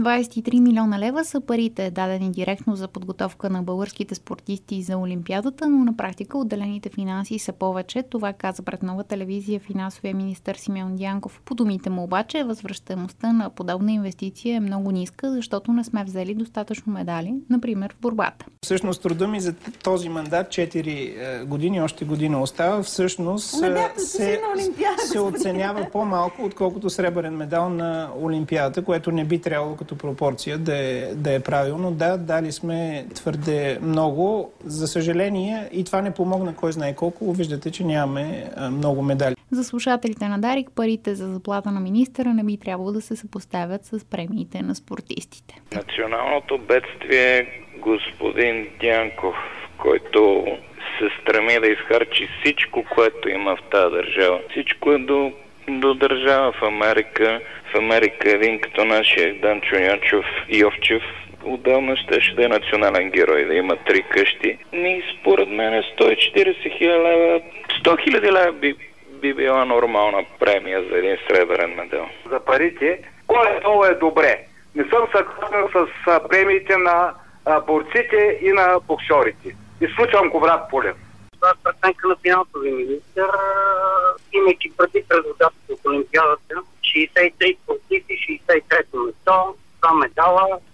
23 милиона лева са парите, дадени директно за подготовка на българските спортисти за Олимпиадата, но на практика отделените финанси са повече. Това каза пред Нова телевизия финансовия министър Симеон Дянков. По думите му обаче, възвръщаемостта на подобна инвестиция е много ниска, защото не сме взели достатъчно медали, например в борбата. Всъщност труда ми за този мандат 4 години, още година остава, всъщност се оценява по-малко, отколкото сребърен медал на Олимпиадата, което не би трябвало като пропорция да е правилно. Да, дали сме твърде много. За съжаление, и това не помогна кой знае колко. Виждате, че нямаме много медали. За слушателите на Дарик, парите за заплата на министъра не би трябвало да се съпоставят с премиите на спортистите. Националното бедствие е господин Дянков, който се стреми да изхарчи всичко, което има в тази държава. Всичко е до държава в Америка. В Америка един като нашия Данчо Ячов Йовчев отдавна щеше да е национален герой, да има 3 къщи. И според мен 140 хиляди лева, 100 хиляди лева би била нормална премия за един сребърен медал. За парите, горе-долу е добре. Не съм съгласен с премиите на борците и на боксерите. Изключвам Коврат Полев. Това е преценка на финансови министър, имайки преди резултатите от Олимпиадата. 63 спортисти, 63 место, 2 медала.